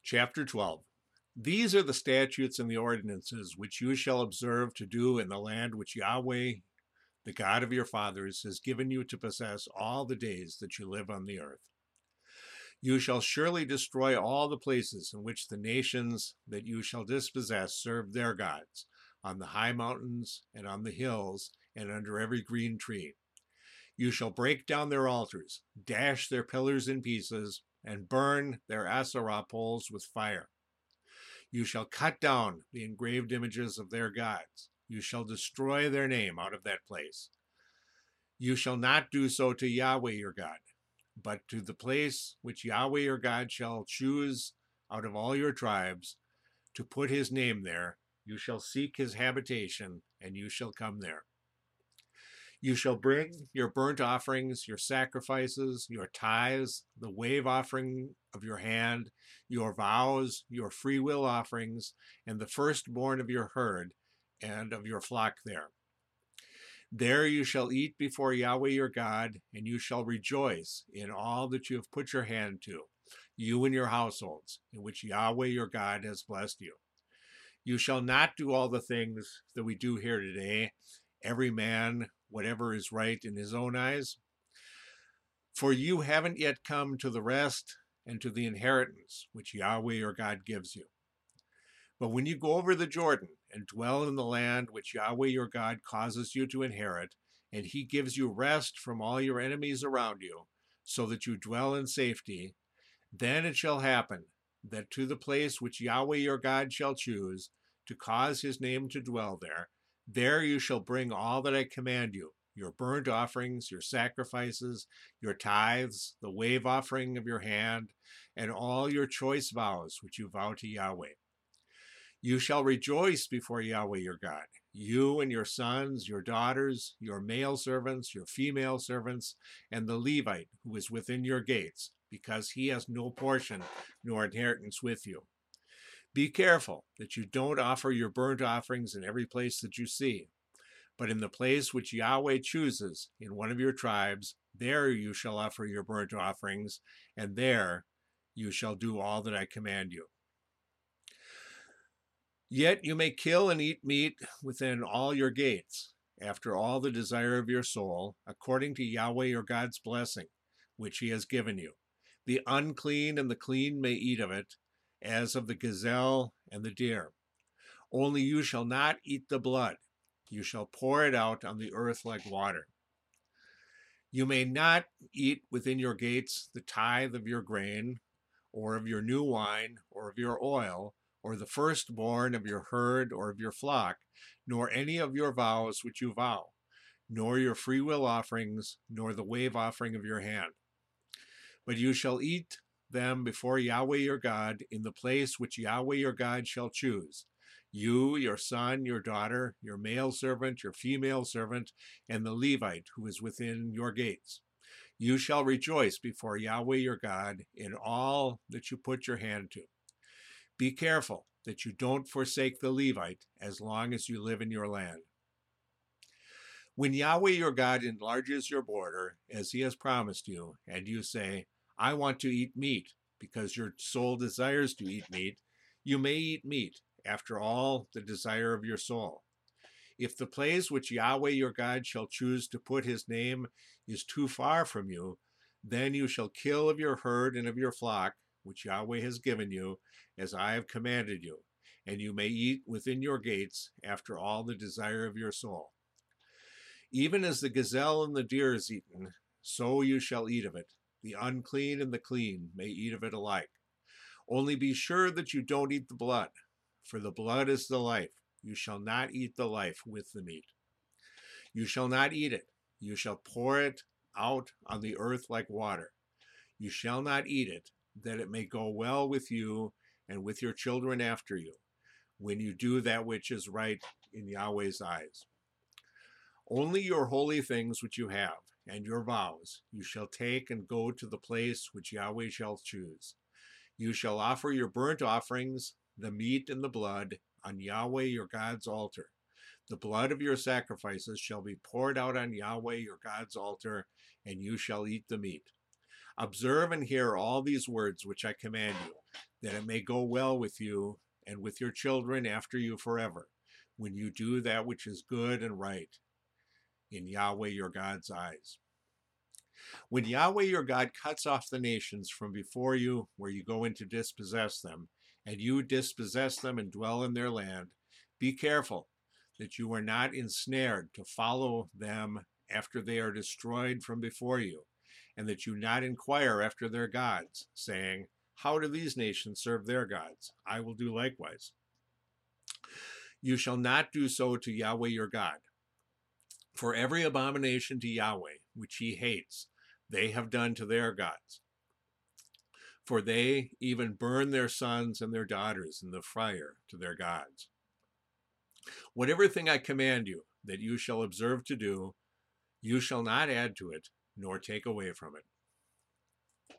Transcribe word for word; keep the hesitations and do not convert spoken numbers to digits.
Chapter twelve. These are the statutes and the ordinances which you shall observe to do in the land which Yahweh, the God of your fathers, has given you to possess all the days that you live on the earth. You shall surely destroy all the places in which the nations that you shall dispossess serve their gods, on the high mountains and on the hills and under every green tree. You shall break down their altars, dash their pillars in pieces, and burn their Asherah poles with fire. You shall cut down the engraved images of their gods. You shall destroy their name out of that place. You shall not do so to Yahweh your God, but to the place which Yahweh your God shall choose out of all your tribes to put his name there. You shall seek his habitation, and you shall come there. You shall bring your burnt offerings, your sacrifices, your tithes, the wave offering of your hand, your vows, your freewill offerings, and the firstborn of your herd and of your flock there. There you shall eat before Yahweh your God, and you shall rejoice in all that you have put your hand to, you and your households, in which Yahweh your God has blessed you. You shall not do all the things that we do here today, every man whatever is right in his own eyes. For you haven't yet come to the rest and to the inheritance which Yahweh your God gives you. But when you go over the Jordan and dwell in the land which Yahweh your God causes you to inherit, and he gives you rest from all your enemies around you, so that you dwell in safety, then it shall happen that to the place which Yahweh your God shall choose, to cause his name to dwell there, there you shall bring all that I command you, your burnt offerings, your sacrifices, your tithes, the wave offering of your hand, and all your choice vows which you vow to Yahweh. You shall rejoice before Yahweh your God, you and your sons, your daughters, your male servants, your female servants, and the Levite who is within your gates, because he has no portion nor inheritance with you. Be careful that you don't offer your burnt offerings in every place that you see, but in the place which Yahweh chooses in one of your tribes, there you shall offer your burnt offerings, and there you shall do all that I command you. Yet you may kill and eat meat within all your gates, after all the desire of your soul, according to Yahweh your God's blessing, which he has given you. The unclean and the clean may eat of it, as of the gazelle and the deer. Only you shall not eat the blood. You shall pour it out on the earth like water. You may not eat within your gates the tithe of your grain, or of your new wine, or of your oil, or the firstborn of your herd or of your flock, nor any of your vows which you vow, nor your freewill offerings, nor the wave offering of your hand. But you shall eat them before Yahweh your God in the place which Yahweh your God shall choose. You, your son, your daughter, your male servant, your female servant, and the Levite who is within your gates. You shall rejoice before Yahweh your God in all that you put your hand to. Be careful that you don't forsake the Levite as long as you live in your land. When Yahweh your God enlarges your border, as he has promised you, and you say, I want to eat meat, because your soul desires to eat meat, you may eat meat, after all the desire of your soul. If the place which Yahweh your God shall choose to put his name is too far from you, then you shall kill of your herd and of your flock, which Yahweh has given you, as I have commanded you, and you may eat within your gates after all the desire of your soul. Even as the gazelle and the deer is eaten, so you shall eat of it. The unclean and the clean may eat of it alike. Only be sure that you don't eat the blood, for the blood is the life. You shall not eat the life with the meat. You shall not eat it. You shall pour it out on the earth like water. You shall not eat it, that it may go well with you and with your children after you, when you do that which is right in Yahweh's eyes. Only your holy things which you have, and your vows, you shall take and go to the place which Yahweh shall choose. You shall offer your burnt offerings, the meat and the blood, on Yahweh your God's altar. The blood of your sacrifices shall be poured out on Yahweh your God's altar, and you shall eat the meat. Observe and hear all these words which I command you, that it may go well with you and with your children after you forever, when you do that which is good and right in Yahweh your God's eyes. When Yahweh your God cuts off the nations from before you, where you go in to dispossess them, and you dispossess them and dwell in their land, be careful that you are not ensnared to follow them after they are destroyed from before you, and that you not inquire after their gods, saying, how do these nations serve their gods? I will do likewise. You shall not do so to Yahweh your God. For every abomination to Yahweh, which he hates, they have done to their gods. For they even burn their sons and their daughters in the fire to their gods. Whatever thing I command you that you shall observe to do, you shall not add to it, nor take away from it.